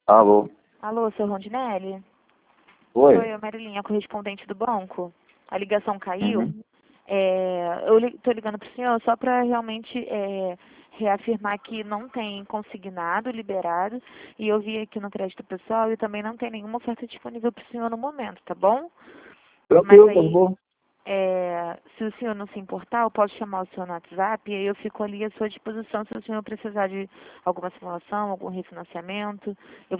Alô? Alô, seu Rondinelli? Oi? Sou eu, Marilinha, correspondente do banco. A ligação caiu. Uhum. Eu estou ligando para o senhor só para realmente reafirmar que não tem consignado, liberado, e eu vi aqui no crédito pessoal e também não tem nenhuma oferta disponível para o senhor no momento, tá bom? Mas Tranquilo, tá aí, bom? se o senhor não se importar, eu posso chamar o senhor no WhatsApp e aí eu fico ali à sua disposição se o senhor precisar de alguma simulação, algum refinanciamento. Eu